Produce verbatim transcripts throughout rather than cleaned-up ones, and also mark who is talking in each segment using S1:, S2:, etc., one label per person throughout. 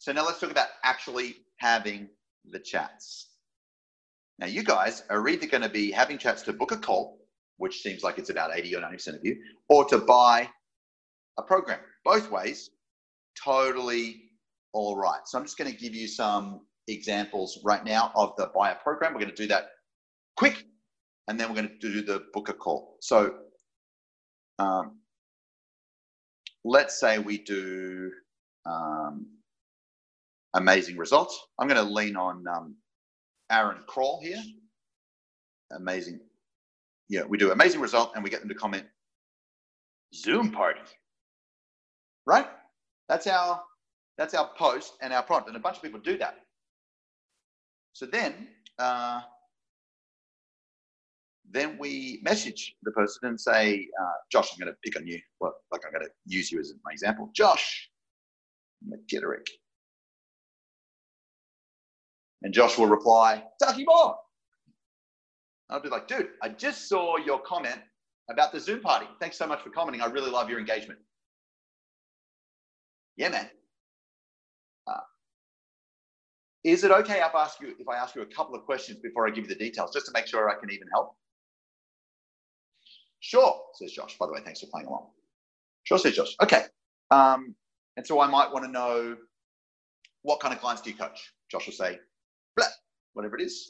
S1: So now let's talk about actually having the chats. Now you guys are either going to be having chats to book a call, which seems like it's about eighty or ninety percent of you, or to buy a program. Both ways, totally all right. So I'm just going to give you some examples right now of the buy a program. We're going to do that quick, and then we're going to do the book a call. So um, let's say we do um, amazing results. I'm going to lean on um, Aaron Kroll here. Amazing. Yeah, we do amazing result and we get them to comment Zoom party. Right? That's our that's our post and our prompt, and a bunch of people do that. So then uh, then we message the person and say, uh, Josh, I'm going to pick on you. Well, like I'm going to use you as my example. Josh McGitterick. And Josh will reply, Ducky more. I'll be like, dude, I just saw your comment about the Zoom party. Thanks so much for commenting. I really love your engagement. Yeah, man. Uh, is it okay if I ask you if I ask you a couple of questions before I give you the details, just to make sure I can even help? Sure, says Josh. By the way, thanks for playing along. Sure, says Josh. Okay. Um, and so I might want to know, what kind of clients do you coach? Josh will say, blah, whatever it is.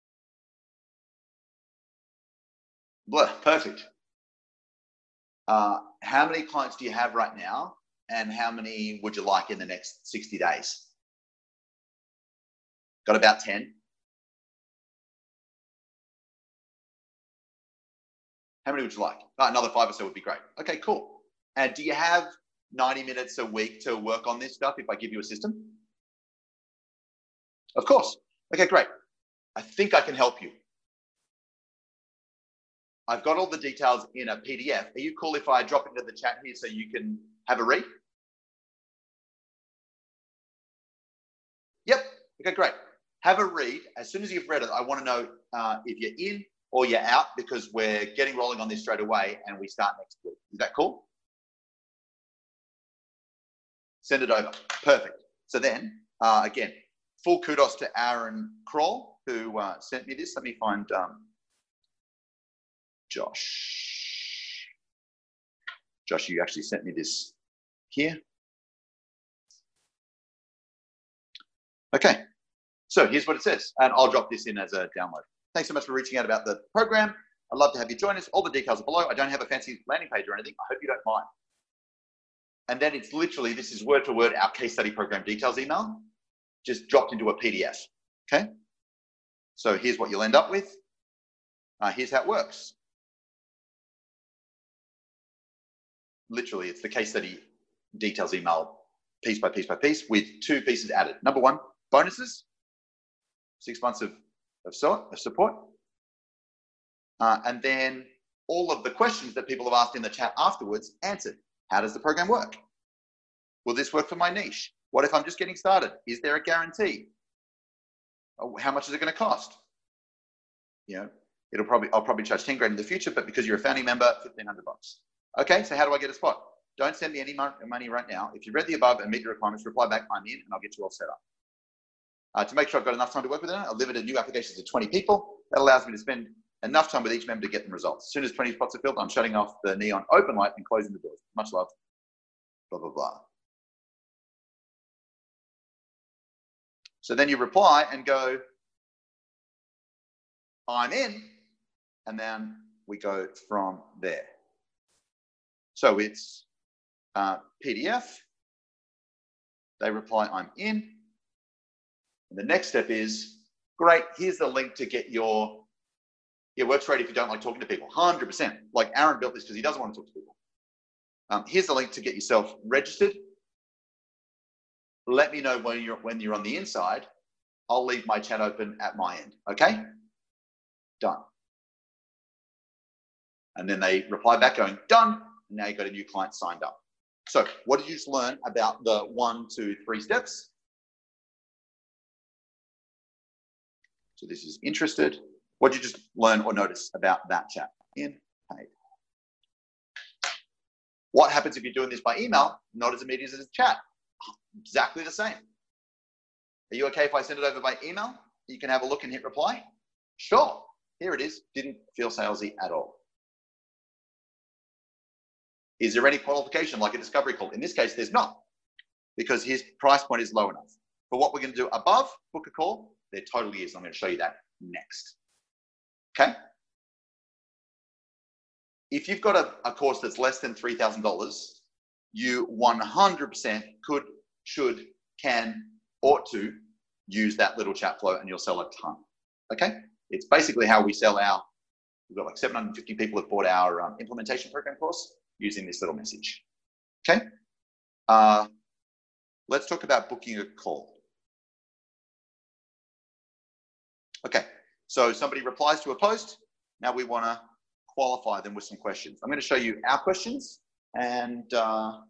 S1: Blah, perfect. Uh, how many clients do you have right now? And how many would you like in the next sixty days? Got about ten. How many would you like? Oh, another five or so would be great. Okay, cool. And do you have ninety minutes a week to work on this stuff if I give you a system? Of course. Okay, great. I think I can help you. I've got all the details in a P D F. Are you cool if I drop into the chat here so you can have a read? Yep. Okay, great. Have a read. As soon as you've read it, I want to know uh, if you're in or you're out, because we're getting rolling on this straight away and we start next week. Is that cool? Send it over. Perfect. So then, uh, again, full kudos to Aaron Kroll, who uh, sent me this. Let me find um, Josh. Josh, you actually sent me this here. Okay, so here's what it says, and I'll drop this in as a download. Thanks so much for reaching out about the program. I'd love to have you join us. All the details are below. I don't have a fancy landing page or anything. I hope you don't mind. And then it's literally, this is word for word our case study program details email, just dropped into a P D F, okay? So here's what you'll end up with. Uh, here's how it works. Literally, it's the case study details email piece by piece by piece with two pieces added. Number one, bonuses, six months of, of, so, of support. Uh, and then all of the questions that people have asked in the chat afterwards answered. How does the program work? Will this work for my niche? What if I'm just getting started? Is there a guarantee? How much is it going to cost? You know, it'll probably, I'll probably charge ten grand in the future, but because you're a founding member, fifteen hundred bucks. Okay, so how do I get a spot? Don't send me any money right now. If you read the above and meet your requirements, reply back, I'm in, and I'll get you all set up. Uh, to make sure I've got enough time to work with it, I'll limit new applications to twenty people. That allows me to spend enough time with each member to get them results. As soon as twenty spots are filled, I'm shutting off the neon open light and closing the doors. Much love, blah, blah, blah. So then you reply and go, I'm in, and then we go from there. So it's uh, P D F. They reply, I'm in. And the next step is, great, here's the link to get your, it works great if you don't like talking to people, one hundred percent. Like Aaron built this because he doesn't want to talk to people. Um, here's the link to get yourself registered. Let me know when you're, when you're on the inside. I'll leave my chat open at my end, okay? Done. And then they reply back going, done. And now you've got a new client signed up. So what did you just learn about the one, two, three steps? So this is interested. What did you just learn or notice about that chat? In, paid. What happens if you're doing this by email? Not as immediate as a chat. Exactly the same. Are you okay if I send it over by email? You can have a look and hit reply. Sure. Here it is. Didn't feel salesy at all. Is there any qualification like a discovery call? In this case, there's not, because his price point is low enough. But what we're going to do above book a call, there totally is. I'm going to show you that next. Okay. If you've got a, a course that's less than three thousand dollars, you one hundred percent could, should, can, ought to use that little chat flow, and you'll sell a ton. Okay. It's basically how we sell our, we've got like seven hundred fifty people have bought our um, implementation program course using this little message. Okay. Uh, let's talk about booking a call. Okay. So somebody replies to a post. Now we want to qualify them with some questions. I'm going to show you our questions, and uh,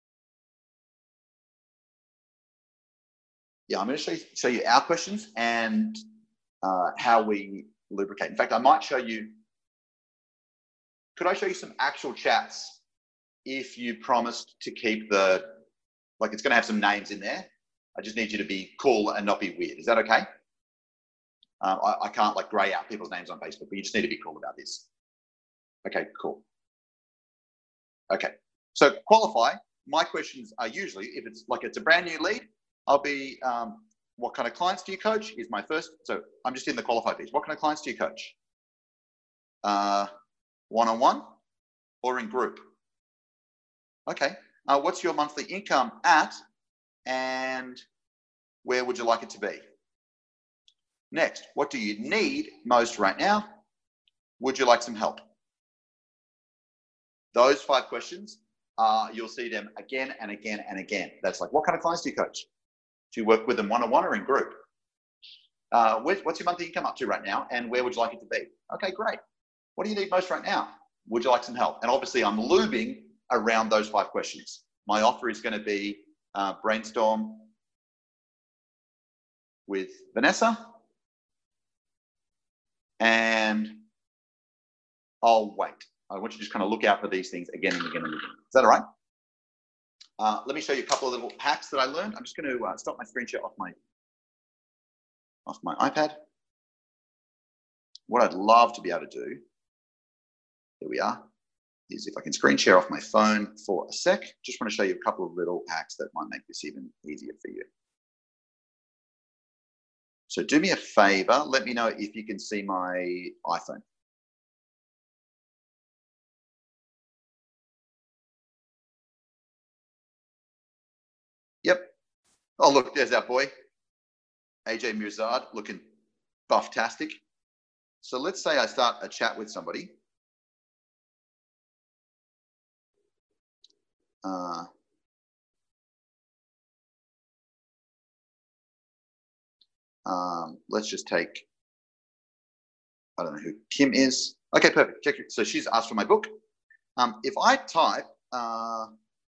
S1: yeah, I'm going to show you, show you our questions and uh, how we lubricate. In fact, I might show you, could I show you some actual chats if you promised to keep the, like it's going to have some names in there. I just need you to be cool and not be weird. Is that okay? Um, I, I can't like grey out people's names on Facebook, but you just need to be cool about this. Okay, cool. Okay, so qualify. My questions are usually, if it's like it's a brand new lead, I'll be, um, what kind of clients do you coach is my first. So I'm just in the qualify piece. What kind of clients do you coach? Uh, one-on-one or in group? Okay, uh, what's your monthly income at, and where would you like it to be? Next, what do you need most right now? Would you like some help? Those five questions, uh, you'll see them again and again and again. That's like, what kind of clients do you coach? Do you work with them one-on-one or in group? Uh, what's your monthly income up to right now, and where would you like it to be? Okay, great. What do you need most right now? Would you like some help? And obviously I'm lubing around those five questions. My offer is going to be uh, brainstorm with Vanessa, and I'll wait. I want you to just kind of look out for these things again and again and again. Is that all right? Uh, let me show you a couple of little hacks that I learned. I'm just going to uh, stop my screen share off my, off my iPad. What I'd love to be able to do, here we are, is if I can screen share off my phone for a sec. Just want to show you a couple of little hacks that might make this even easier for you. So do me a favor, let me know if you can see my iPhone. Yep. Oh, look, there's our boy, A J Mirzad, looking buff-tastic. So let's say I start a chat with somebody. Uh, um, let's just take, I don't know who Kim is. Okay, perfect. Check it. So she's asked for my book. Um, if I type, uh,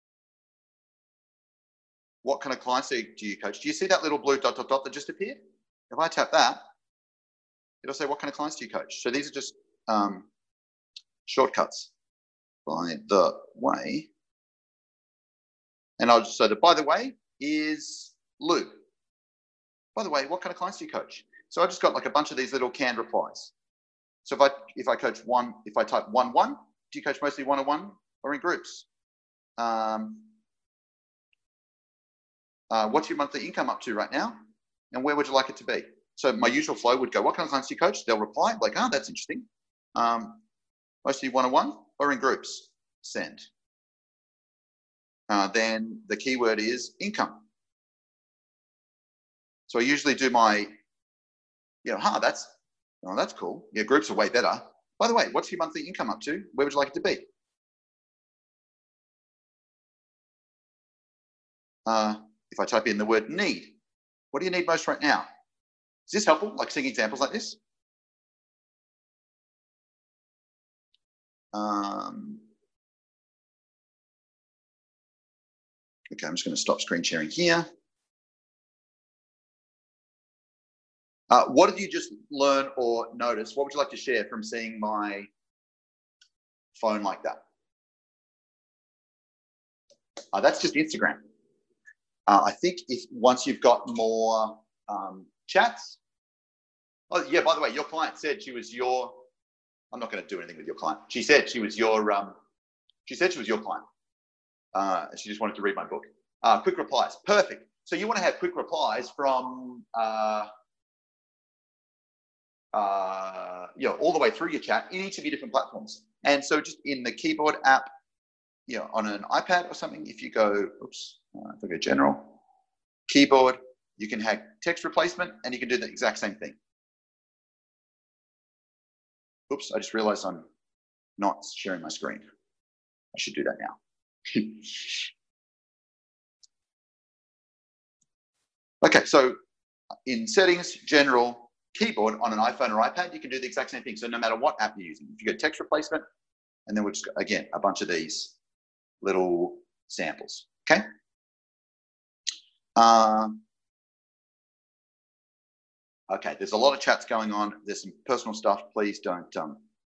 S1: what kind of clients do you coach? Do you see that little blue dot, dot, dot that just appeared? If I tap that, it'll say, what kind of clients do you coach? So these are just um, shortcuts. By the way, and I'll just say that by the way is Lou. By the way, what kind of clients do you coach? So I just got like a bunch of these little canned replies. So if I if I coach one, if I type one one, do you coach mostly one on one or in groups? Um, uh, what's your monthly income up to right now, and where would you like it to be? So my usual flow would go, what kind of clients do you coach? They'll reply like, oh, that's interesting. Um, mostly one on one or in groups. Send. Uh, then the keyword is income. So I usually do my, you know, huh, that's, oh, that's cool. Yeah, groups are way better. By the way, what's your monthly income up to? Where would you like it to be? Uh, if I type in the word need, what do you need most right now? Is this helpful? Like seeing examples like this? Um, okay, I'm just going to stop screen sharing here. Uh, what did you just learn or notice? What would you like to share from seeing my phone like that? Uh, that's just Instagram. Uh, I think if once you've got more um, chats. Oh, yeah, by the way, your client said she was your, I'm not going to do anything with your client. She said she was your, um, she said she was your client. Uh, she just wanted to read my book. Uh, quick replies, perfect. So you want to have quick replies from, uh, uh, you know, all the way through your chat in each of your different platforms. And so just in the keyboard app, you know, on an iPad or something, if you go, oops, uh, if I go general, keyboard, you can have text replacement and you can do the exact same thing. Oops, I just realized I'm not sharing my screen. I should do that now. Okay, so in settings, general, keyboard on an iPhone or iPad, you can do the exact same thing. So no matter what app you're using, if you go text replacement, and then we'll just, again, a bunch of these little samples, okay? Um, okay, there's a lot of chats going on. There's some personal stuff. Please don't. Um,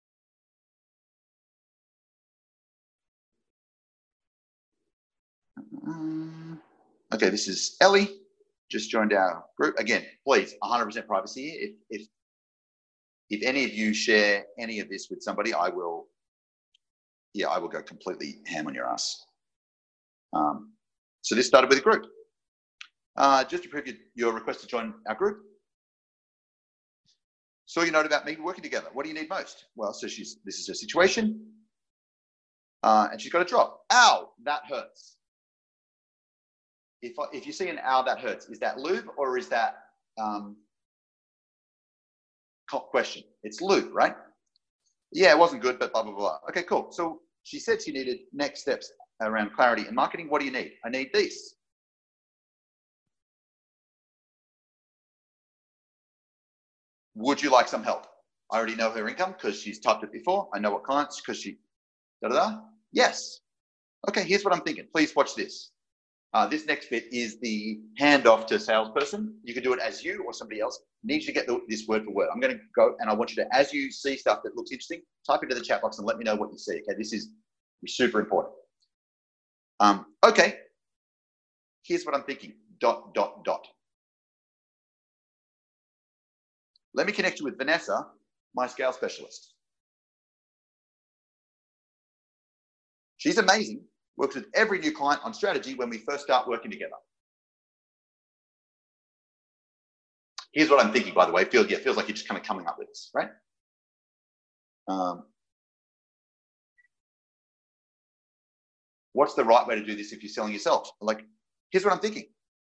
S1: um, okay, this is Ellie. Just joined our group. Again, please, one hundred percent privacy. If, if, if any of you share any of this with somebody, I will, yeah, I will go completely ham on your ass. Um, so this started with a group. Uh, just to prove your, your request to join our group. Saw your note about me working together. What do you need most? Well, so she's, this is her situation. Uh, and she's got a drop. Ow, that hurts. If, I, if you see an ow, that hurts, is that lube or is that um, question? It's lube, right? Yeah, it wasn't good, but blah, blah, blah. Okay, cool. So she said she needed next steps around clarity and marketing. What do you need? I need these. Would you like some help? I already know her income because she's typed it before. I know what clients because she, da, da, da. Yes. Okay, here's what I'm thinking. Please watch this. Uh, this next bit is the handoff to salesperson. You can do it as you or somebody else. Need you to get the, this word for word. I'm going to go and I want you to, as you see stuff that looks interesting, type into the chat box and let me know what you see. Okay, this is super important. Um, okay, here's what I'm thinking. Dot, dot, dot. Let me connect you with Vanessa, my scale specialist. She's amazing. Works with every new client on strategy when we first start working together. Here's what I'm thinking, by the way. Feels, yeah, feels like you're just kind of coming up with this, right? Um, what's the right way to do this if you're selling yourself? Like, here's what I'm thinking.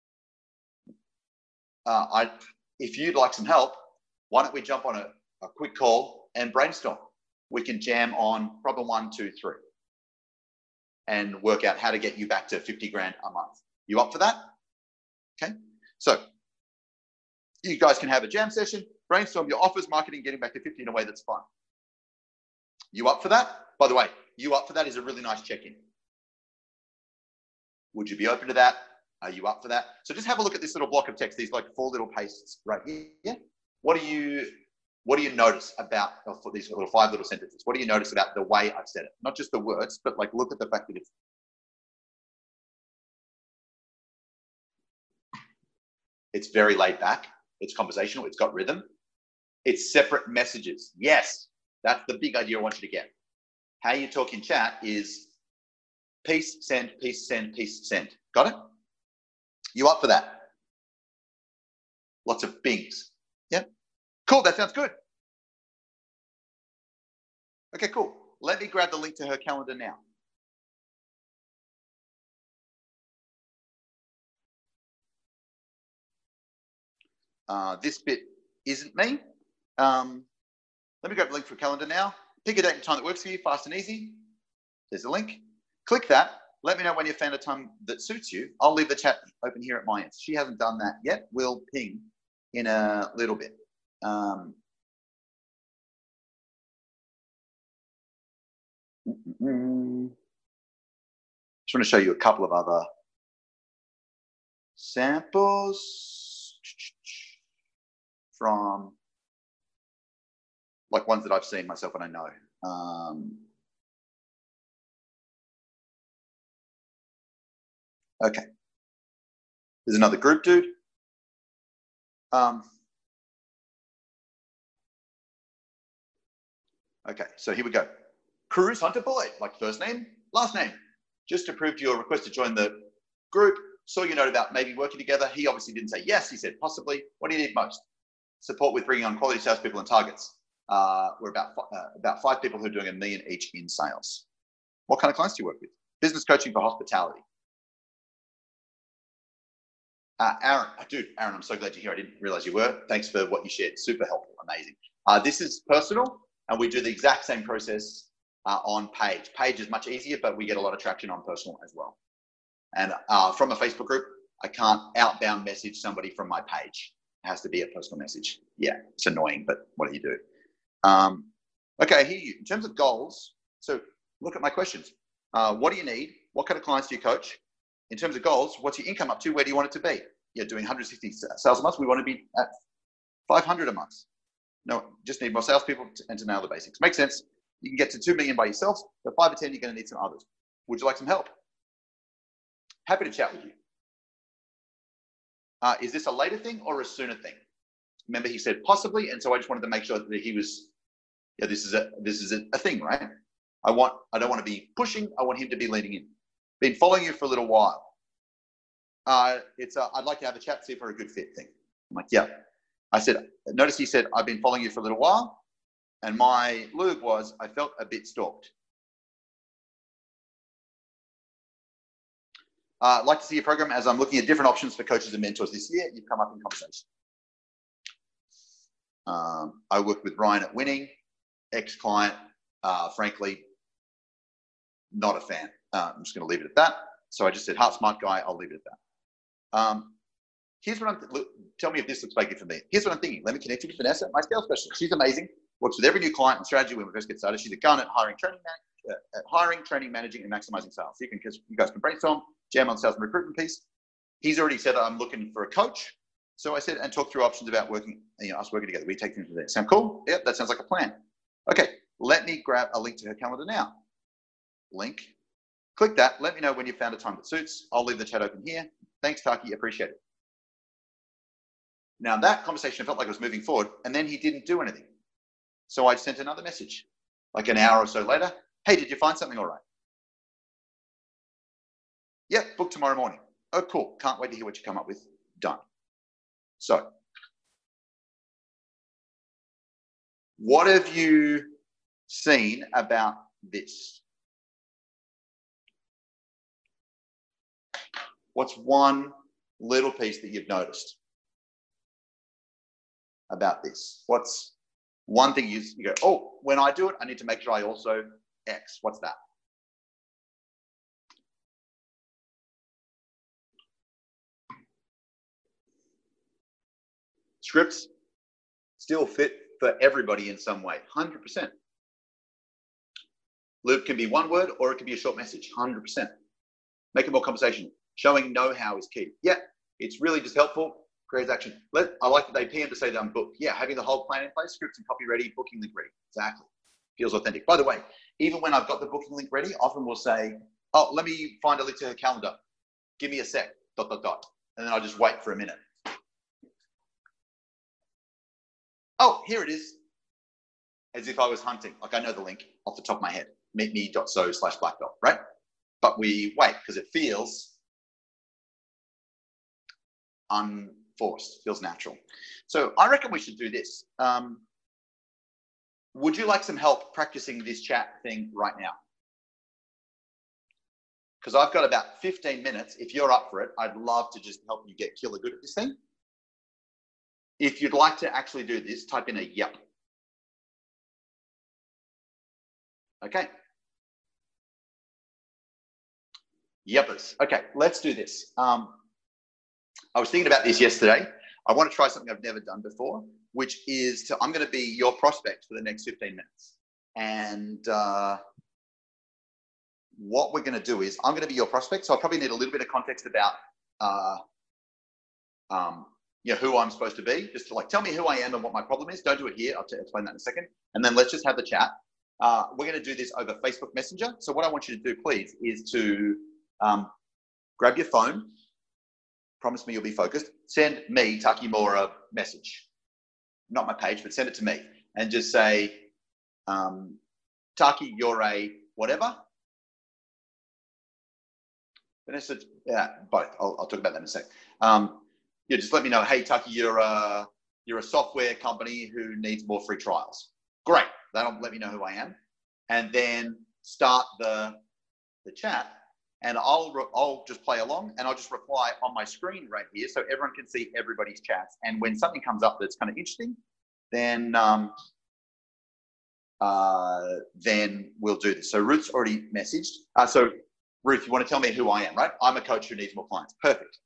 S1: Uh, I, if you'd like some help, why don't we jump on a, a quick call and brainstorm? We can jam on problem one, two, three, and work out how to get you back to fifty grand a month. You up for that? Okay. So you guys can have a jam session, brainstorm your offers, marketing, getting back to fifty in a way that's fun. You up for that? By the way, you up for that is a really nice check-in. Would you be open to that? Are you up for that? So just have a look at this little block of text, these like four little pastes right here. Yeah. What do you, what do you notice about oh, these little five little sentences? What do you notice about the way I've said it? Not just the words, but like look at the fact that it's it's very laid back. It's conversational. It's got rhythm. It's separate messages. Yes, that's the big idea I want you to get. How you talk in chat is piece, send, piece, send, piece, send. Got it? You up for that? Lots of bings. Yeah. Cool. That sounds good. Okay, cool. Let me grab the link to her calendar now. Uh, this bit isn't me. Um, let me grab the link for calendar now. Pick a date and time that works for you, fast and easy. There's a link. Click that. Let me know when you found a time that suits you. I'll leave the chat open here at my end. She hasn't done that yet. We'll ping in a little bit. Um, mm, just want to show you a couple of other samples from like ones that I've seen myself and I know. Um, okay. There's another group dude. Um, okay, so here we go. Cruz Hunter Boyd, like first name, last name. Just approved your request to join the group. Saw your note about maybe working together. He obviously didn't say yes. He said possibly. What do you need most? Support with bringing on quality salespeople and targets. Uh, we're about uh, about five people who are doing a million each in sales. What kind of clients do you work with? Business coaching for hospitality. Uh, Aaron, oh, dude, Aaron, I'm so glad you're here. I didn't realize you were. Thanks for what you shared. Super helpful, amazing. Uh, this is personal, and we do the exact same process uh, on Page. Page is much easier, but we get a lot of traction on personal as well. And uh, from a Facebook group, I can't outbound message somebody from my page. It has to be a personal message. Yeah, it's annoying, but what do you do? Um, okay, I hear you. In terms of goals, so look at my questions. Uh, what do you need? What kind of clients do you coach? In terms of goals, what's your income up to? Where do you want it to be? You're doing one hundred sixty sales a month. We want to be at five hundred a month. No, just need more salespeople and to nail the basics. Makes sense. You can get to two million by yourself, but five or ten, you're going to need some others. Would you like some help? Happy to chat with you. Uh, is this a later thing or a sooner thing? Remember, he said possibly, and so I just wanted to make sure that he was. Yeah, this is a this is a, a thing, right? I want. I don't want to be pushing. I want him to be leaning in. Been following you for a little while. Uh, it's. A, I'd like to have a chat, see if we're a good fit thing. I'm like, yeah. I said. Notice he said, I've been following you for a little while, and my lube was I felt a bit stalked. Uh, I'd like to see your program as I'm looking at different options for coaches and mentors this year. You've come up in conversation. Um, I worked with Ryan at Winning, ex-client. Uh, frankly, not a fan. Uh, I'm just going to leave it at that. So I just said, heart smart guy. I'll leave it at that. Um, here's what I'm. Look, tell me if this looks like it for me. Here's what I'm thinking. Let me connect you with Vanessa, my sales specialist. She's amazing. Works with every new client and strategy when we first get started. She's a gun at hiring, training, uh, at hiring, training, managing, and maximizing sales. So you can, you guys can brainstorm, jam on the sales and recruitment piece. He's already said I'm looking for a coach. So I said, and talk through options about working, you know, us working together. We take things from there. Sound cool? Yep, that sounds like a plan. Okay, let me grab a link to her calendar now. Link. Click that. Let me know when you've found a time that suits. I'll leave the chat open here. Thanks, Taki. Appreciate it. Now that conversation felt like it was moving forward, and then he didn't do anything. So I sent another message, like an hour or so later. Hey, did you find something all right? Yep, book tomorrow morning. Oh, cool. Can't wait to hear what you come up with. Done. So, what have you seen about this? What's one little piece that you've noticed about this? What's one thing you, you go, oh, when I do it, I need to make sure I also X. What's that? Scripts still fit for everybody in some way, one hundred percent. Loop can be one word or it can be a short message, one hundred percent. Make it more conversational. Showing know-how is key. Yeah, it's really just helpful. Creates action. Let, I like that they P M to say that I'm booked. Yeah, having the whole plan in place, scripts and copy ready, booking link ready. Exactly. Feels authentic. By the way, even when I've got the booking link ready, often we'll say, oh, let me find a link to her calendar. Give me a sec, dot, dot, dot. And then I'll just wait for a minute. Oh, here it is. As if I was hunting. Like I know the link off the top of my head. meetme.so slash black belt, right? But we wait because it feels unforced, feels natural. So I reckon we should do this. Um, would you like some help practicing this chat thing right now? Because I've got about fifteen minutes. If you're up for it, I'd love to just help you get killer good at this thing. If you'd like to actually do this, type in a yep. Okay. Yepers. Okay, let's do this. Um, I was thinking about this yesterday. I want to try something I've never done before, which is to, I'm going to be your prospect for the next fifteen minutes. And uh, what we're going to do is I'm going to be your prospect. So I probably need a little bit of context about uh, um, you know, who I'm supposed to be, just to like, tell me who I am and what my problem is. Don't do it here. I'll explain that in a second. And then let's just have the chat. Uh, we're going to do this over Facebook Messenger. So what I want you to do, please, is to um, grab your phone promise me you'll be focused. Send me, Taki Moore, a message. Not my page, but send it to me. And just say, um, Taki, you're a whatever. Vanessa, yeah, both. I'll, I'll talk about that in a sec. Um, yeah, just let me know, hey, Taki, you're a, you're a software company who needs more free trials. Great. That'll let me know who I am. And then start the, the chat. And I'll, I'll just play along and I'll just reply on my screen right here so everyone can see everybody's chats. And when something comes up that's kind of interesting, then, um, uh, then we'll do this. So Ruth's already messaged. Uh, so Ruth, you want to tell me who I am, right? I'm a coach who needs more clients. Perfect.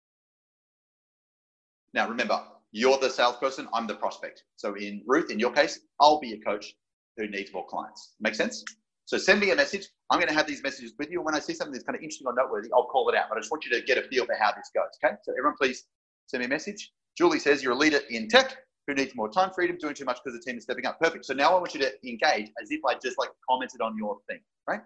S1: Now, remember, you're the salesperson. I'm the prospect. So in Ruth, in your case, I'll be a coach who needs more clients. Make sense? So send me a message. I'm going to have these messages with you. And when I see something that's kind of interesting or noteworthy, I'll call it out. But I just want you to get a feel for how this goes, okay? So everyone please send me a message. Julie says you're a leader in tech who needs more time freedom, doing too much because the team is stepping up. Perfect. So now I want you to engage as if I just like commented on your thing, right?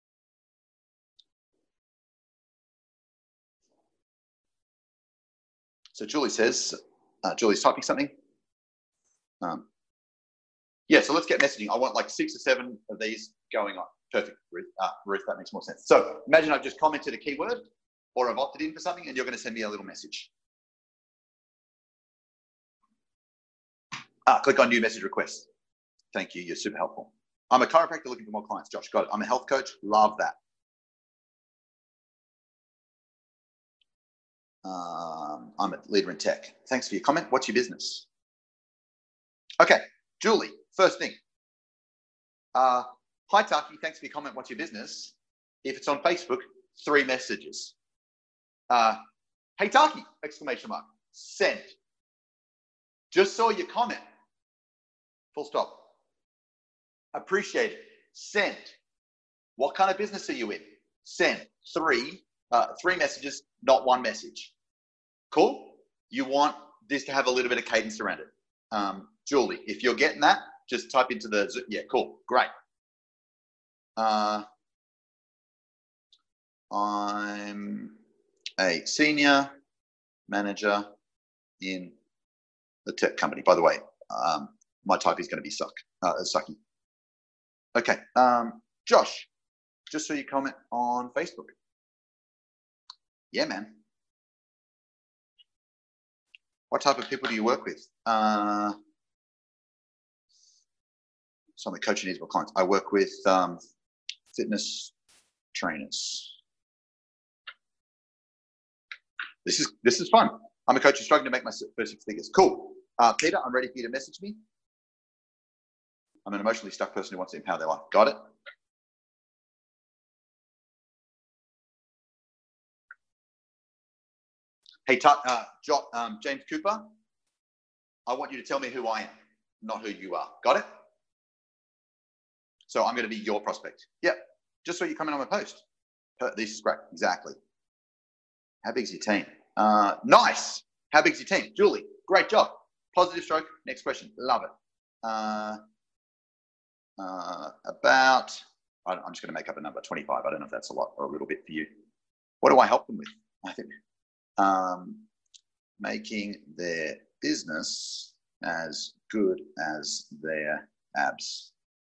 S1: So Julie says, uh, Julie's typing something. Um, yeah, so let's get messaging. I want like six or seven of these going on. Perfect, Ruth. Uh, Ruth, that makes more sense. So imagine I've just commented a keyword or I've opted in for something and you're going to send me a little message. Ah, click on new message request. Thank you, you're super helpful. I'm a chiropractor looking for more clients. Josh, got it. I'm a health coach. Love that. Um, I'm a leader in tech. Thanks for your comment. What's your business? Okay, Julie, first thing. Uh, Hi, Taki. Thanks for your comment. What's your business? If it's on Facebook, three messages. Uh, hey, Taki, exclamation mark. Send. Just saw your comment. Full stop. Appreciate it. Send. What kind of business are you in? Send. Three, uh, three messages, not one message. Cool? You want this to have a little bit of cadence around it. Um, Julie, if you're getting that, just type into the, yeah, cool, great. Uh, I'm a senior manager in the tech company. By the way, um, my type is going to be suck, uh, sucky. Okay, um, Josh, just so you comment on Facebook. Yeah, man. What type of people do you work with? Uh, so I'm a coach who needs more clients. I work with um, fitness trainers. This is this is fun. I'm a coach who's struggling to make my first six figures. Cool. Uh, Peter, I'm ready for you to message me. I'm an emotionally stuck person who wants to empower their life. Got it? Hey, uh, Jot, um, James Cooper, I want you to tell me who I am, not who you are. Got it? So I'm going to be your prospect. Yep. Just so you comment on my post. This is great. Exactly. How big's your team? Uh, nice. How big's your team? Julie, great job. Positive stroke. Next question. Love it. Uh, uh, about, I'm just going to make up a number, twenty-five. I don't know if that's a lot or a little bit for you. What do I help them with? I think um, making their business as good as their abs.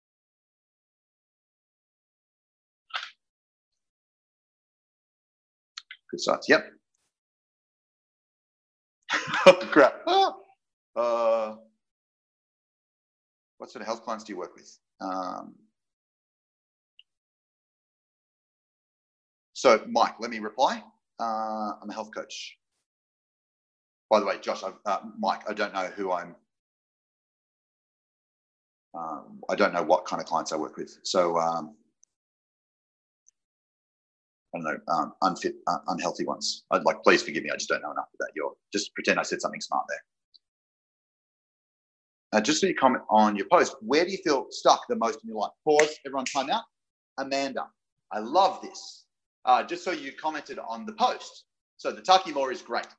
S1: Good sites. Yep. Oh, crap. Ah. Uh, what sort of health clients do you work with? Um, so, Mike, let me reply. Uh, I'm a health coach. By the way, Josh, I, uh, Mike, I don't know who I'm. Um, I don't know what kind of clients I work with. So, um, I don't know, um, unfit, uh, unhealthy ones. I'd like, please forgive me. I just don't know enough about your. Just pretend I said something smart there. Uh, just so you comment on your post, where do you feel stuck the most in your life? Pause, everyone time out. Amanda, I love this. Uh, just so you commented on the post. So the Taki Moore is great.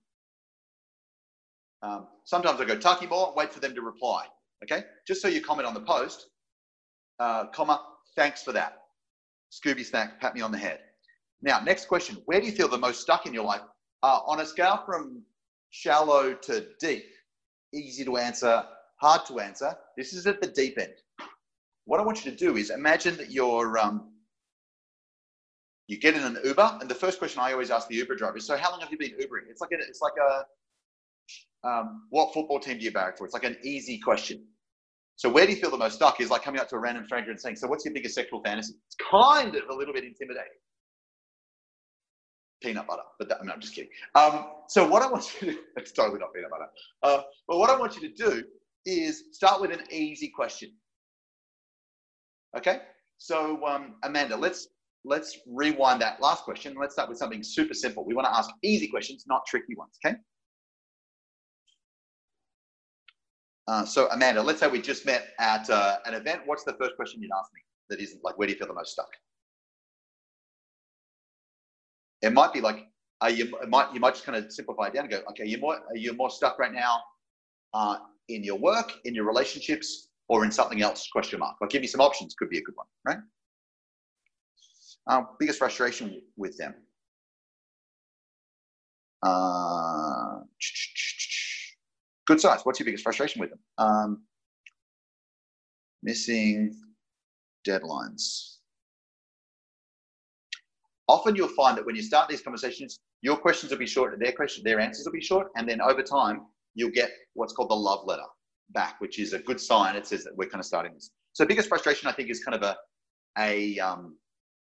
S1: Um, sometimes I go Taki Moore, wait for them to reply. Okay, just so you comment on the post, uh, comma, thanks for that. Scooby Snack, pat me on the head. Now, next question, where do you feel the most stuck in your life? uh, on a scale from shallow to deep, easy to answer, hard to answer, this is at the deep end. What I want you to do is imagine that you're, um, you get in an Uber, and the first question I always ask the Uber driver is, so how long have you been Ubering? It's like a, it's like a, um, what football team do you barrack for? It's like an easy question. So where do you feel the most stuck is like coming up to a random stranger and saying, so what's your biggest sexual fantasy? It's kind of a little bit intimidating. Peanut butter, but that, I mean, I'm just kidding. Um, so what I want you to do, it's totally not peanut butter. Uh, but what I want you to do is start with an easy question. Okay? So um, Amanda, let's, let's rewind that last question. Let's start with something super simple. We want to ask easy questions, not tricky ones, okay? Uh, so Amanda, let's say we just met at uh, an event. What's the first question you'd ask me that isn't like, where do you feel the most stuck? It might be like, are you, it might, you might just kind of simplify it down and go, okay, you're more, are you more stuck right now uh, in your work, in your relationships, or in something else, question mark. I'll give you some options, could be a good one, right? Uh, biggest frustration with them. Uh, good size, what's your biggest frustration with them? Um, missing deadlines. Often you'll find that when you start these conversations, your questions will be short and their questions, their answers will be short. And then over time, you'll get what's called the love letter back, which is a good sign. It says that we're kind of starting this. So biggest frustration, I think, is kind of a, a um,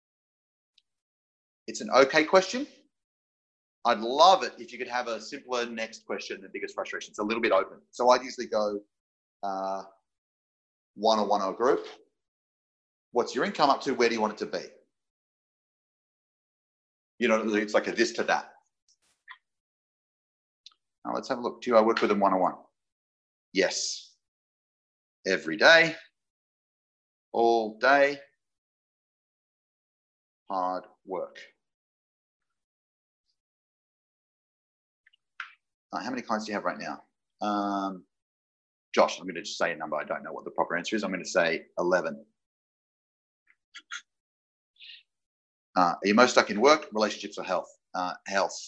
S1: it's an okay question. I'd love it if you could have a simpler next question than biggest frustration. It's a little bit open. So I'd usually go uh, one-on-one or group. What's your income up to? Where do you want it to be? You know, it's like a this to that. Now let's have a look. Do I work with them one-on-one? Yes. Every day, all day, hard work. Uh, how many clients do you have right now? Um, Josh, I'm going to just say a number. I don't know what the proper answer is. I'm going to say eleven. Uh, are you most stuck in work, relationships, or health? Uh, health.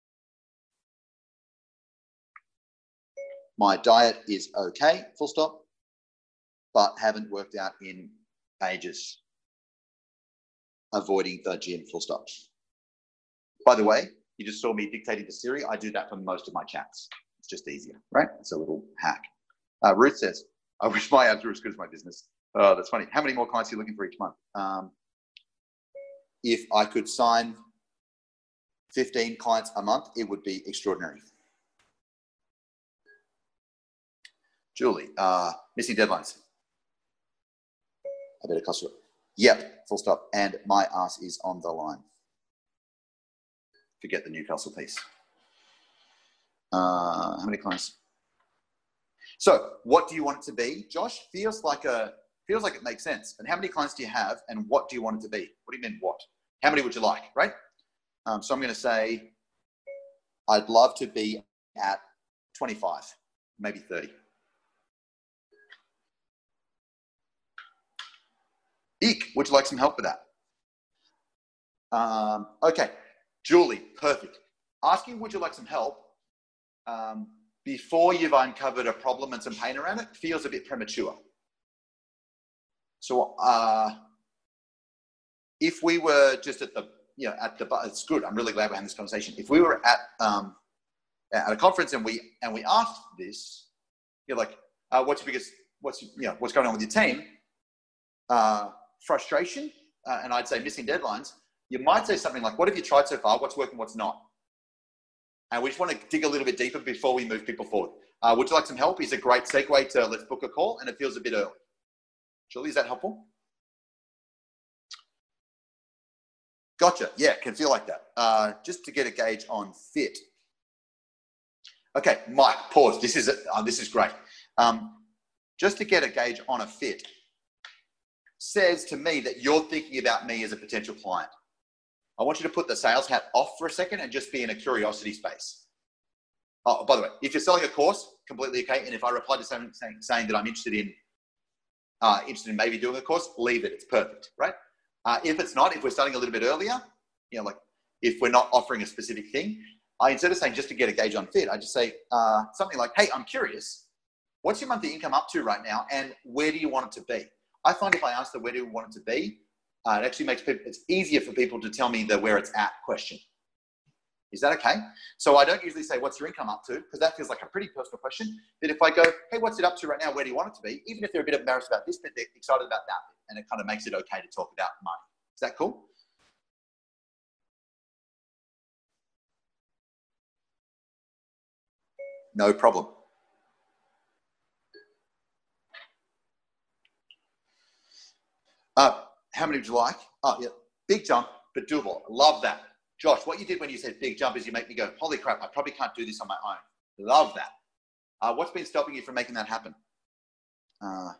S1: My diet is okay, full stop, but haven't worked out in ages. Avoiding the gym, full stop. By the way, you just saw me dictating to Siri. I do that for most of my chats. It's just easier, right? It's a little hack. Uh, Ruth says, I wish my ads were as good as my business. Oh, that's funny. How many more clients are you looking for each month? Um, If I could sign fifteen clients a month, it would be extraordinary. Julie, uh, missing deadlines. I better cost it. Yep, full stop. And my ass is on the line. Forget the Newcastle piece. Uh, how many clients? So what do you want it to be, Josh? Feels like a feels like it makes sense. And how many clients do you have? And what do you want it to be? What do you mean what? How many would you like, right? Um, so I'm going to say I'd love to be at twenty-five, maybe thirty. Eek, would you like some help with that? Um, okay, Julie, perfect. Asking would you like some help um, before you've uncovered a problem and some pain around it feels a bit premature. So uh, if we were just at the, you know, at the, it's good. I'm really glad we're having this conversation. If we were at um, at a conference and we and we asked this, you're like, uh, what's your biggest, what's you know, what's going on with your team? Uh, frustration, uh, and I'd say missing deadlines. You might say something like, what have you tried so far? What's working? What's not? And we just want to dig a little bit deeper before we move people forward. Uh, would you like some help? Is a great segue to let's book a call, and it feels a bit early. Julie, is that helpful? Gotcha. Yeah, can feel like that. Uh, just to get a gauge on fit. Okay, Mike, pause. This is, a, uh, this is great. Um, just to get a gauge on a fit says to me that you're thinking about me as a potential client. I want you to put the sales hat off for a second and just be in a curiosity space. Oh, by the way, if you're selling a course, completely okay. And if I reply to something saying, saying that I'm interested in, uh, interested in maybe doing a course, leave it. It's perfect, right? Uh, if it's not, if we're starting a little bit earlier, you know, like if we're not offering a specific thing, I, instead of saying just to get a gauge on fit, I just say uh, something like, hey, I'm curious. What's your monthly income up to right now? And where do you want it to be? I find if I answer where do you want it to be, uh, it actually makes people, it's easier for people to tell me the where it's at question. Is that okay? So I don't usually say, what's your income up to? Because that feels like a pretty personal question. But if I go, hey, what's it up to right now? Where do you want it to be? Even if they're a bit embarrassed about this bit, they're excited about that bit. And it kind of makes it okay to talk about money. Is that cool? No problem. Uh, how many would you like? Oh, yeah. Big jump, but doable. Love that. Josh, what you did when you said big jump is you make me go, holy crap, I probably can't do this on my own. Love that. Uh, what's been stopping you from making that happen? Uh,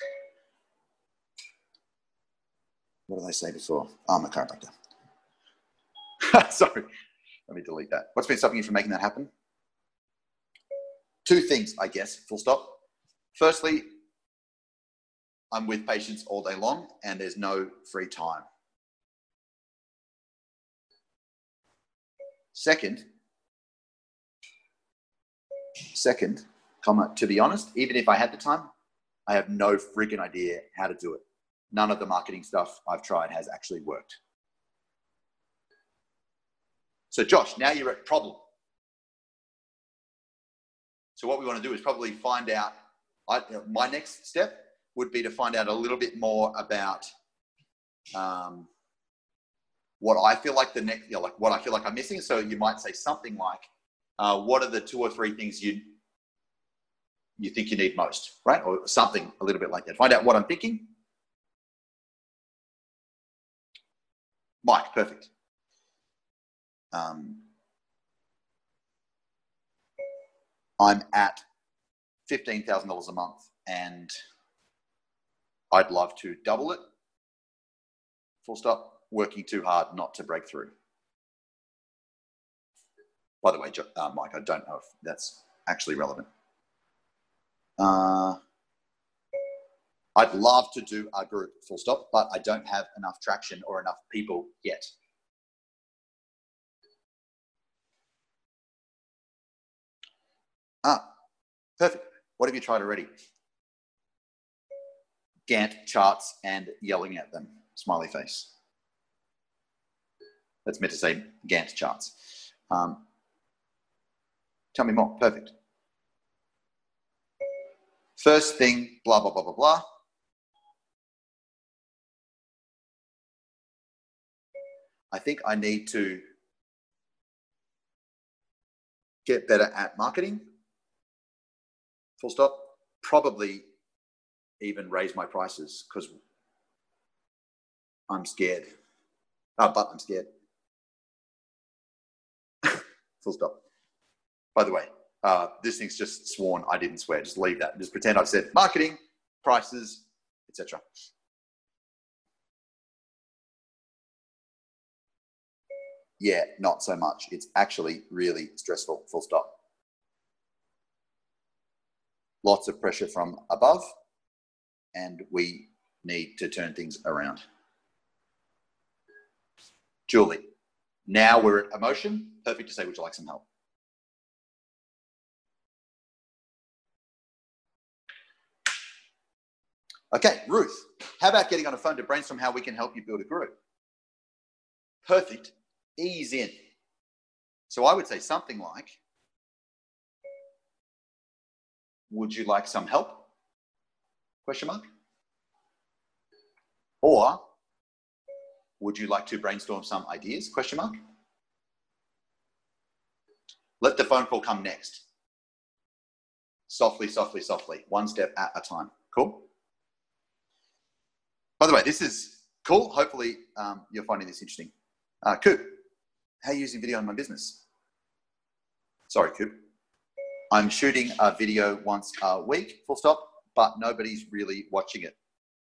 S1: what did I say before? Oh, I'm a chiropractor. Sorry. Let me delete that. What's been stopping you from making that happen? Two things, I guess, full stop. Firstly, I'm with patients all day long and there's no free time. Second, second, comma, to be honest, even if I had the time, I have no freaking idea how to do it. None of the marketing stuff I've tried has actually worked. So Josh, now you're at problem. So what we want to do is probably find out, I, my next step would be to find out a little bit more about um, what I feel like the next, you know, like what I feel like I'm missing. So you might say something like, uh, what are the two or three things you you think you need most, right? Or something a little bit like that. Find out what I'm thinking. Mike, perfect. Um, I'm at fifteen thousand dollars a month and I'd love to double it. Full stop. Working too hard not to break through. By the way, uh, Mike, I don't know if that's actually relevant. Uh, I'd love to do a group, full stop, but I don't have enough traction or enough people yet. Ah, perfect. What have you tried already? Gantt charts and yelling at them. Smiley face. That's meant to say Gantt charts. Um, tell me more. Perfect. First thing, blah, blah, blah, blah, blah. I think I need to get better at marketing. Full stop. Probably even raise my prices because I'm scared. Oh, but I'm scared. Full stop. By the way, uh, this thing's just sworn. I didn't swear. Just leave that. Just pretend I've said marketing, prices, et cetera. Yeah, not so much. It's actually really stressful. Full stop. Lots of pressure from above, and we need to turn things around. Julie, now we're at emotion. Perfect to say, would you like some help? Okay, Ruth, how about getting on a phone to brainstorm how we can help you build a group? Perfect. Ease in. So I would say something like, would you like some help? Question mark. Or would you like to brainstorm some ideas? Question mark. Let the phone call come next. Softly, softly, softly. One step at a time. Cool? By the way, this is cool. Hopefully um, you're finding this interesting. Uh, Coop, how are you using video in my business? Sorry, Coop. I'm shooting a video once a week, full stop, but nobody's really watching it.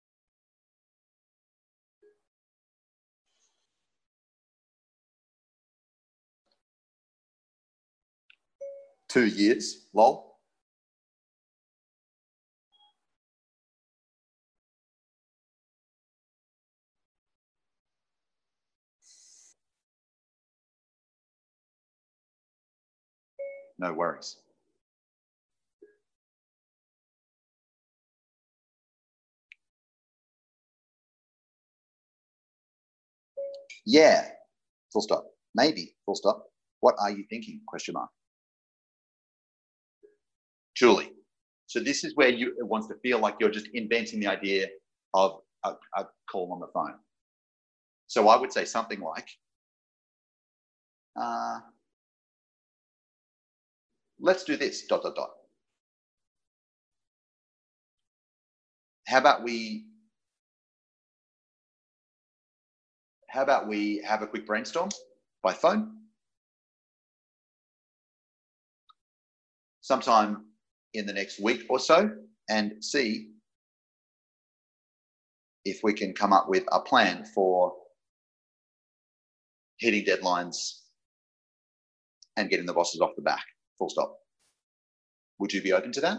S1: Two years, lol. No worries. Yeah, full stop. Maybe, full stop. What are you thinking? Question mark. Julie. So this is where you it wants to feel like you're just inventing the idea of a, a call on the phone. So I would say something like, uh, let's do this, dot, dot, dot. How about we, how about we have a quick brainstorm by phone sometime in the next week or so and see if we can come up with a plan for hitting deadlines and getting the bosses off the back, full stop. Would you be open to that?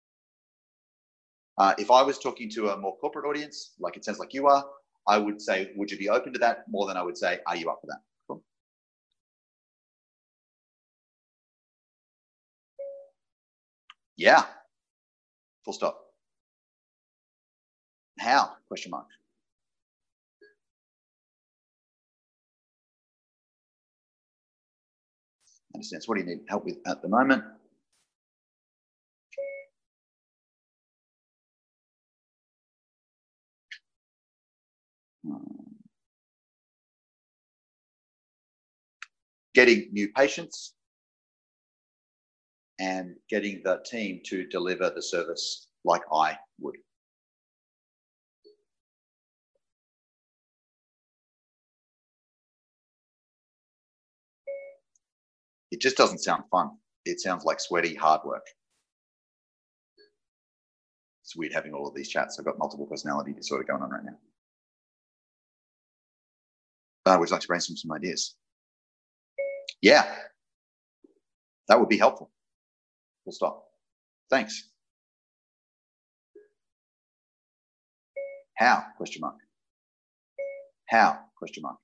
S1: Uh, if I was talking to a more corporate audience, like it sounds like you are, I would say, would you be open to that? More than I would say, are you up for that? Cool. Yeah, full stop. How? Question mark. Understands. What do you need help with at the moment? Getting new patients and getting the team to deliver the service like I would. It just doesn't sound fun. It sounds like sweaty, hard work. It's weird having all of these chats. I've got multiple personality disorder going on right now. But I would like to brainstorm some ideas. Yeah, that would be helpful. Full stop. Thanks. How? Question mark. How? Question mark.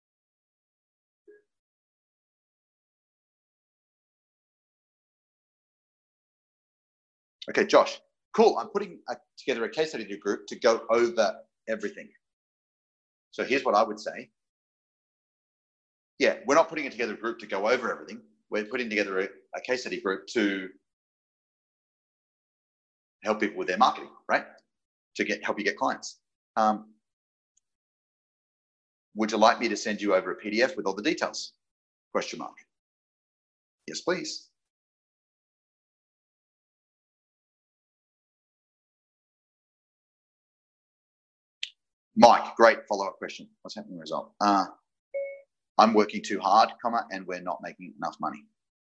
S1: Okay, Josh. Cool. I'm putting a, together a case study group to go over everything. So here's what I would say. Yeah, we're not putting it together a group to go over everything. We're putting together a, a case study group to help people with their marketing, right? To get help you get clients. Um, would you like me to send you over a P D F with all the details? Question mark. Yes, please. Mike, great follow-up question. What's happening result? Uh, I'm working too hard, comma, and we're not making enough money.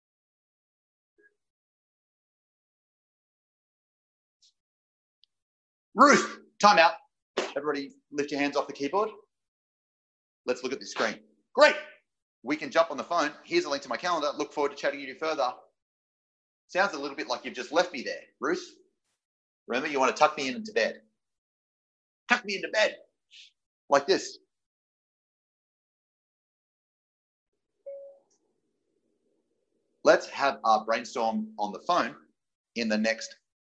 S1: Ruth, time out. Everybody lift your hands off the keyboard. Let's look at this screen. Great. We can jump on the phone. Here's a link to my calendar. Look forward to chatting you further. Sounds a little bit like you've just left me there, Ruth. Remember, you want to tuck me into bed. Tuck me into bed. Like this. Let's have our brainstorm on the phone in the next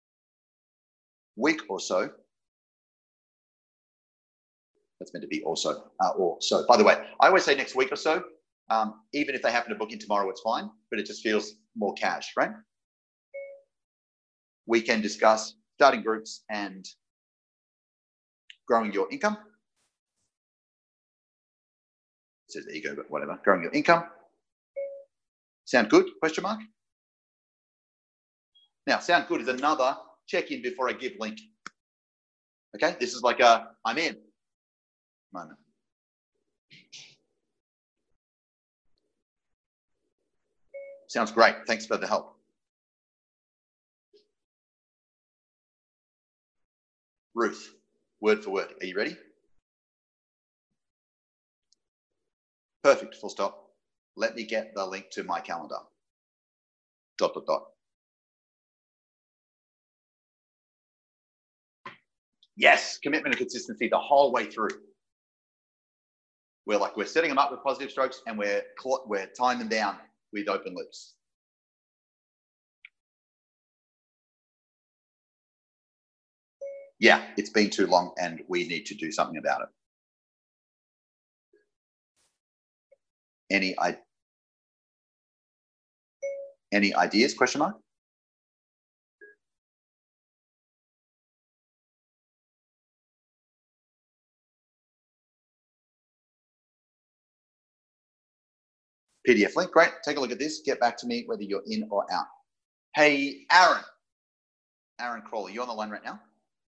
S1: week or so. That's meant to be also uh, or so. By the way, I always say next week or so. Um, even if they happen to book in tomorrow, it's fine, but it just feels more cash, right? We can discuss starting groups and growing your income. It says ego, but whatever. Growing your income. Sound good? Question mark. Now, sound good is another check-in before I give link. Okay, this is like a I'm in moment. Sounds great. Thanks for the help. Ruth, word for word. Are you ready? Perfect. Full stop. Let me get the link to my calendar. Dot, dot, dot. Yes, commitment and consistency the whole way through. We're like, we're setting them up with positive strokes and we're, we're tying them down with open loops. yeah, it's been too long and we need to do something about it. Any, any ideas, question mark? P D F link, great. Take a look at this. Get back to me whether you're in or out. Hey, Aaron. Aaron Crawley, you on the line right now?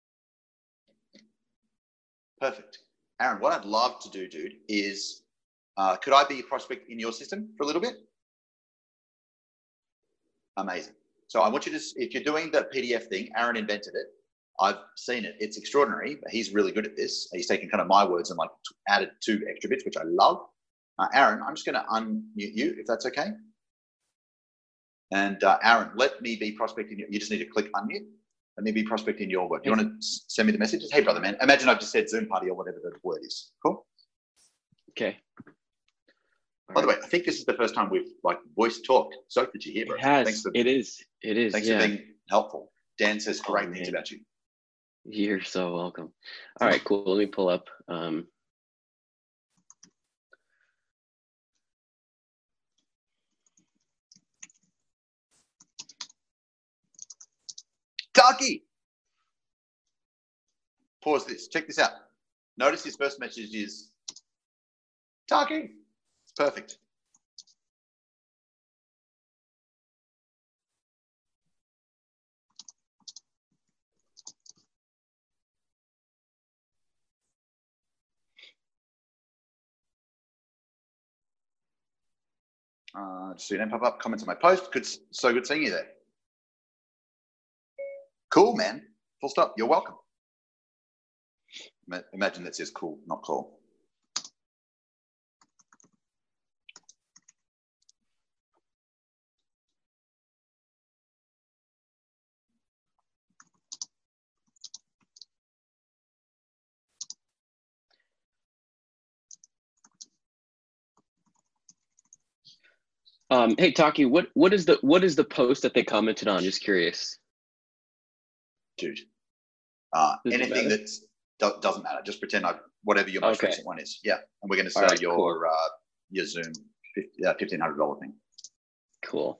S1: Perfect. Aaron, what I'd love to do, dude, is uh, could I be a prospect in your system for a little bit? Amazing. So I want you to, if you're doing the P D F thing, Aaron invented it. I've seen it. It's extraordinary, but he's really good at this. He's taken kind of my words and like added two extra bits, which I love. Uh, Aaron, I'm just going to unmute you, if that's okay. And uh, Aaron, let me be prospecting. You just need to click unmute. Let me be prospecting your word. You want to send me the messages? Hey, brother, man. Imagine I've just said Zoom party or whatever the word is. Cool.
S2: Okay.
S1: All By right. the way, I think this is the first time we've like voice talked. So did you hear, bro?
S2: It has.
S1: Thanks for,
S2: it is. It is.
S1: Thanks
S2: yeah.
S1: for being helpful. Dan says great oh, things
S2: man.
S1: about you.
S2: You're so welcome. All right, cool. Let me pull up. Um,
S1: Taki! Pause this. Check this out. Notice his first message is Taki. It's perfect. Uh, just so you don't pop up, comments on my post. Good, so good seeing you there. Cool, man. Full stop. You're welcome. Imagine that says cool, not cool.
S2: um, hey, Taki, what what is the what is the post that they commented on? Just curious.
S1: Dude, uh, anything that do, doesn't matter. Just pretend I whatever your most okay. recent one is. Yeah, and we're going to sell right, your cool. uh, your Zoom fifteen hundred dollar thing.
S2: Cool.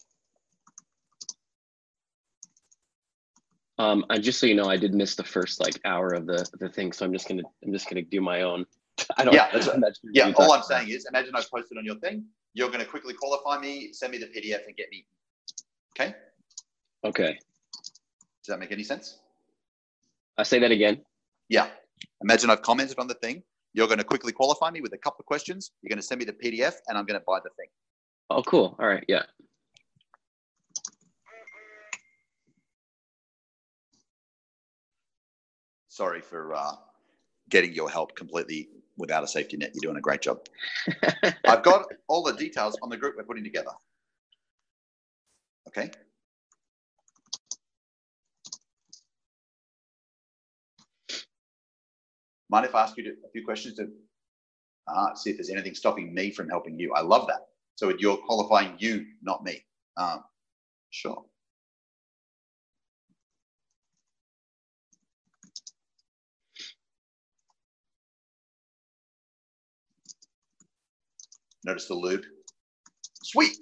S2: Um, and just so you know, I did miss the first like hour of the the thing, so I'm just gonna I'm just gonna do my own. I don't.
S1: Yeah, that's right. Yeah. All I'm saying is, imagine I posted on your thing. You're going to quickly qualify me, send me the P D F, and get me. Okay.
S2: Okay.
S1: Does that make any sense?
S2: I say that again.
S1: Yeah. Imagine I've commented on the thing. You're going to quickly qualify me with a couple of questions. You're going to send me the P D F, and I'm going to buy the thing.
S2: Oh, cool. All right. Yeah.
S1: Sorry for uh, getting your help completely without a safety net. You're doing a great job. I've got all the details on the group we're putting together. Okay. Mind if I ask you to, a few questions to uh, see if there's anything stopping me from helping you? I love that. So you're qualifying you, not me. Um, sure. Notice the lube. Sweet.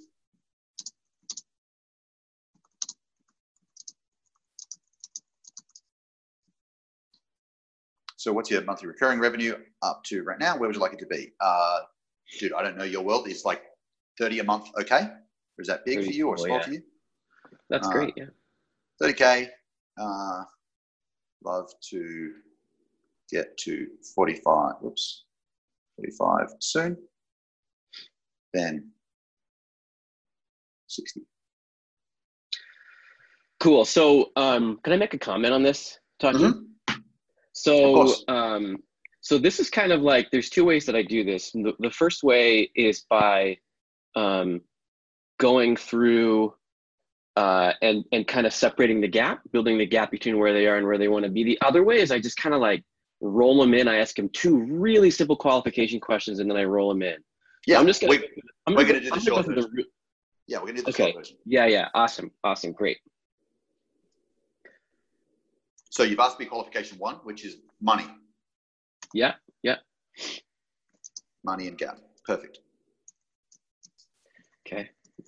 S1: So what's your monthly recurring revenue up to right now? Where would you like it to be? Uh, dude, I don't know your world. Is like thirty a month okay? Or is that big for you or small
S2: yeah.
S1: for you?
S2: That's uh, great, yeah.
S1: thirty K. Uh, love to get to forty-five. Whoops. forty-five soon. Then sixty.
S2: Cool. So um, can I make a comment on this, Taki?
S1: Mm-hmm.
S2: So, um, so this is kind of like, there's two ways that I do this. The, the first way is by um, going through uh, and, and kind of separating the gap, building the gap between where they are and where they want to be. The other way is I just kind of like roll them in. I ask them two really simple qualification questions and then I roll them in.
S1: Yeah,
S2: so I'm just gonna,
S1: we,
S2: I'm
S1: we're
S2: gonna,
S1: going to do
S2: I'm
S1: the short
S2: version.
S1: The, yeah, we're going to do the
S2: okay.
S1: short version.
S2: Yeah, yeah. Awesome. Awesome. Great.
S1: So you've asked me qualification one, which is money.
S2: Yeah, yeah.
S1: Money and gap. Perfect.
S2: Okay.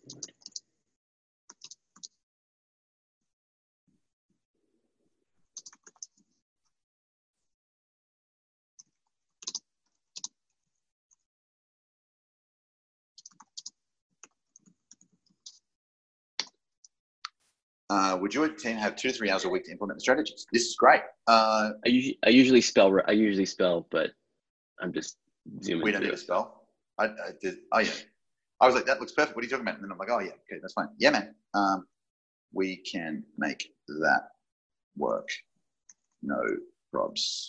S1: Uh, would your team have two to three hours a week to implement the strategies? This is great. Uh,
S2: I usually I usually spell I usually spell, but I'm just zooming.
S1: We don't
S2: through.
S1: need to spell. I, I did. Oh yeah. I was like, that looks perfect. What are you talking about? And then I'm like, oh yeah, okay, that's fine. Yeah, man. Um, we can make that work. No probs.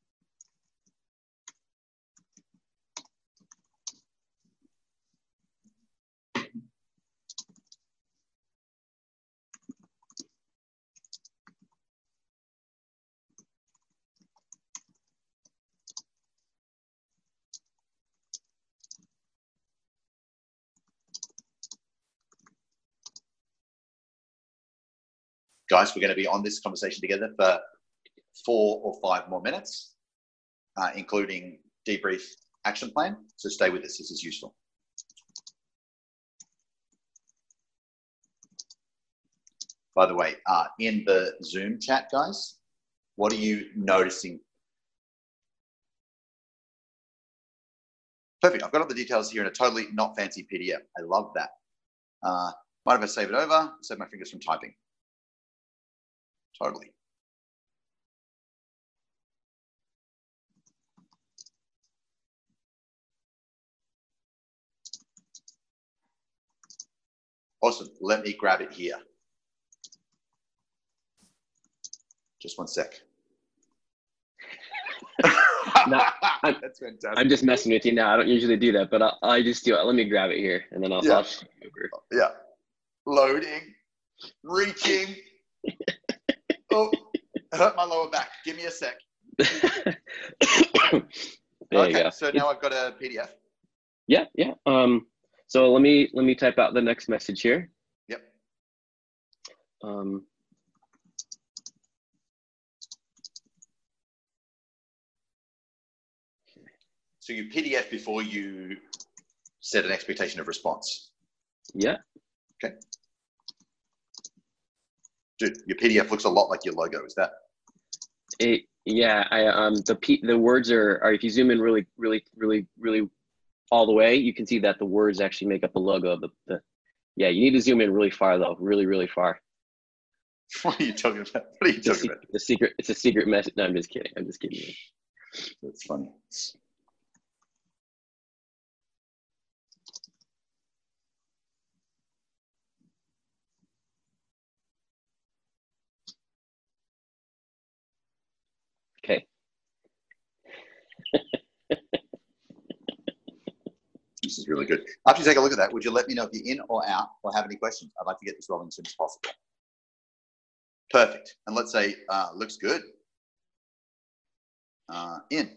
S1: Guys, we're going to be on this conversation together for four or five more minutes, uh, including debrief action plan. So stay with us. This is useful. By the way, uh, in the Zoom chat, guys, what are you noticing? Perfect. I've got all the details here in a totally not fancy P D F. I love that. Uh, mind if I save it over? Save my fingers from typing. Totally. Awesome. Let me grab it here. Just one sec.
S2: No, I'm,
S1: That's fantastic.
S2: I'm just messing with you now. I don't usually do that, but I, I just do it. Let me grab it here, and then I'll.
S1: Yeah.
S2: I'll shoot you over.
S1: Yeah. Loading. Reaching. Oh, I hurt my lower back. Give me a sec.
S2: There
S1: okay,
S2: you go.
S1: So now I've got a P D F.
S2: Yeah, yeah. Um. So let me let me type out the next message here.
S1: Yep.
S2: Um.
S1: So you P D F before you set an expectation of response.
S2: Yeah.
S1: Okay. Dude, your P D F looks a lot like your logo. Is that?
S2: It, yeah. I um the P, the words are are if you zoom in really really really really all the way, you can see that the words actually make up the logo of the. the yeah, you need to zoom in really far though, really really far.
S1: What are you talking about? What are you
S2: The,
S1: talking about?
S2: the secret. It's a secret message. No, I'm just kidding. I'm just kidding.
S1: That's funny.
S2: Okay.
S1: This is really good. After you take a look at that, would you let me know if you're in or out or have any questions? I'd like to get this rolling as soon as possible. Perfect. And let's say uh, looks good. Uh, in.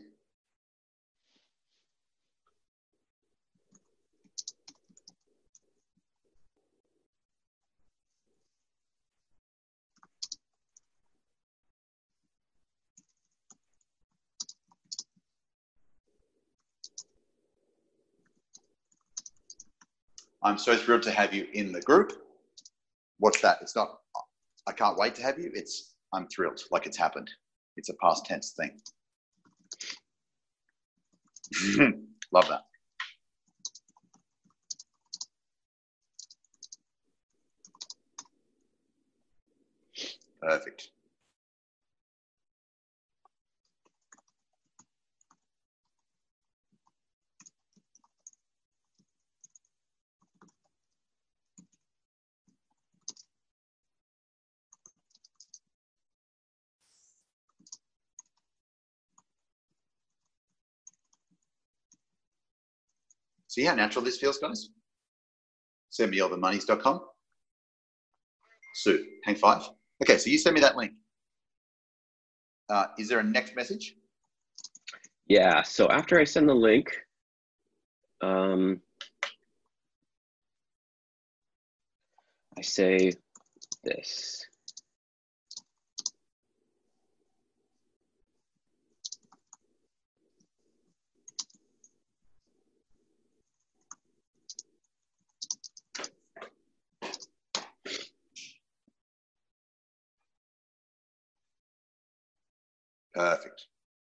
S1: I'm so thrilled to have you in the group. What's that? It's not, I can't wait to have you. It's, I'm thrilled, like it's happened. It's a past tense thing. Love that. Perfect. See how natural this feels, guys? Send me all the monies dot com. Sue, hang five. Okay, so you send me that link. Uh, is there a next message?
S2: Yeah, so after I send the link, um, I say this.
S1: Perfect.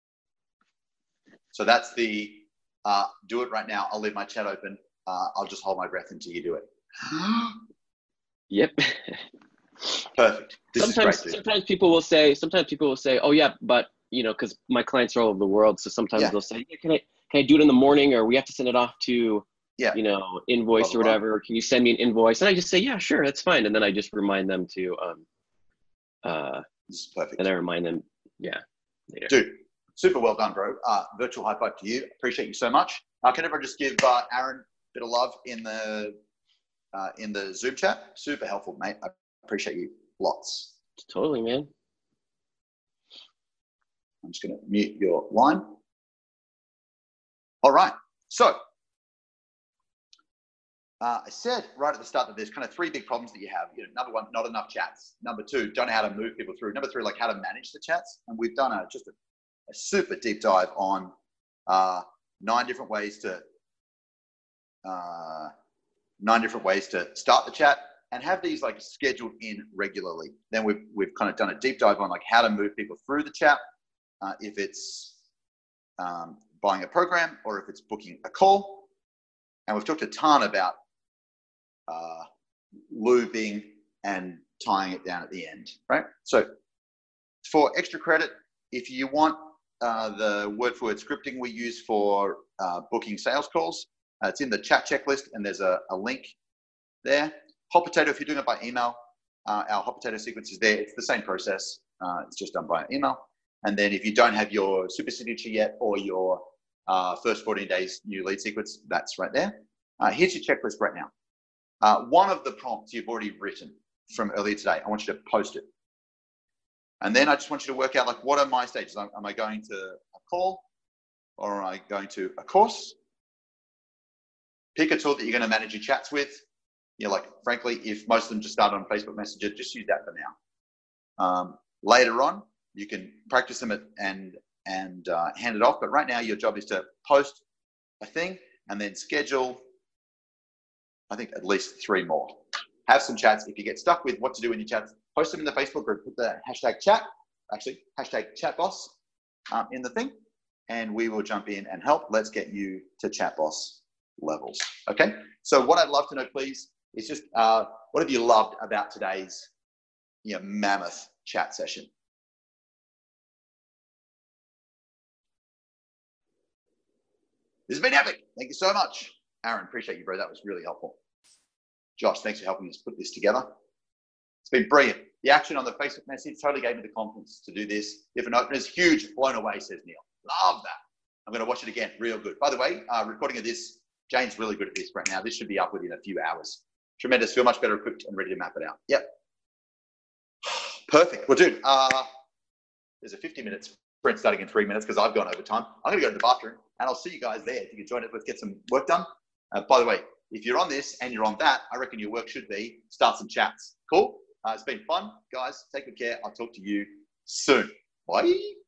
S1: So that's the uh, do it right now. I'll leave my chat open. Uh, I'll just hold my breath until you do it.
S2: Yep.
S1: Perfect. This
S2: sometimes,
S1: is great, dude.
S2: sometimes people will say, sometimes people will say, oh yeah, but you know, because my clients are all over the world. So sometimes yeah. they'll say, yeah, can I, can I do it in the morning, or we have to send it off to, yeah. you know, invoice or whatever, or can you send me an invoice? And I just say, yeah, sure, that's fine. And then I just remind them to, um, uh,
S1: this is perfect.
S2: And I remind them, yeah. Later.
S1: Dude, super well done, bro. Uh, virtual high five to you. Appreciate you so much. Uh, can everyone just give uh, Aaron a bit of love in the uh, in the Zoom chat? Super helpful, mate. I appreciate you lots.
S2: Totally, man.
S1: I'm just going to mute your line. All right. So uh, I said right at the start that there's kind of three big problems that you have. You know, number one, not enough chats. Number two, don't know how to move people through. Number three, like how to manage the chats. And we've done a just a, a super deep dive on uh, nine different ways to uh, nine different ways to start the chat and have these like scheduled in regularly. Then we've we've kind of done a deep dive on like how to move people through the chat, uh, if it's um, buying a program or if it's booking a call. And we've talked a ton about uh, looping and tying it down at the end, right? So for extra credit, if you want uh, the word for word scripting we use for uh, booking sales calls, uh, it's in the chat checklist and there's a, a link there. Hot Potato, if you're doing it by email, uh, our Hot Potato sequence is there. It's the same process. Uh, it's just done by email. And then if you don't have your super signature yet or your uh, first fourteen days new lead sequence, that's right there. Uh, here's your checklist right now. Uh, one of the prompts you've already written from earlier today, I want you to post it. And then I just want you to work out like, what are my stages? Am, am I going to a call or am I going to a course? Pick a tool that you're going to manage your chats with. You know, like, frankly, if most of them just start on Facebook Messenger, just use that for now. Um, later on, you can practice them at, and, and uh, hand it off. But right now, your job is to post a thing and then schedule, I think, at least three more. Have some chats. If you get stuck with what to do in your chats, post them in the Facebook group. Put the hashtag chat, actually, hashtag chatboss um, in the thing, and we will jump in and help. Let's get you to chatboss levels. Okay? So what I'd love to know, please, is just uh, what have you loved about today's you know, mammoth chat session? This has been epic. Thank you so much. Aaron, appreciate you, bro. That was really helpful. Josh, thanks for helping us put this together. It's been brilliant. The action on the Facebook message totally gave me the confidence to do this. Different openers, huge, blown away, says Neil. Love that. I'm going to watch it again. Real good. By the way, uh, recording of this, Jane's really good at this right now. This should be up within a few hours. Tremendous. Feel much better equipped and ready to map it out. Yep. Perfect. Well, dude, uh, there's a fifty minute sprint starting in three minutes because I've gone over time. I'm going to go to the bathroom and I'll see you guys there. If you can join us, let's get some work done. Uh, by the way, if you're on this and you're on that, I reckon your work should be start some chats. Cool? Uh, it's been fun. Guys, take good care. I'll talk to you soon. Bye.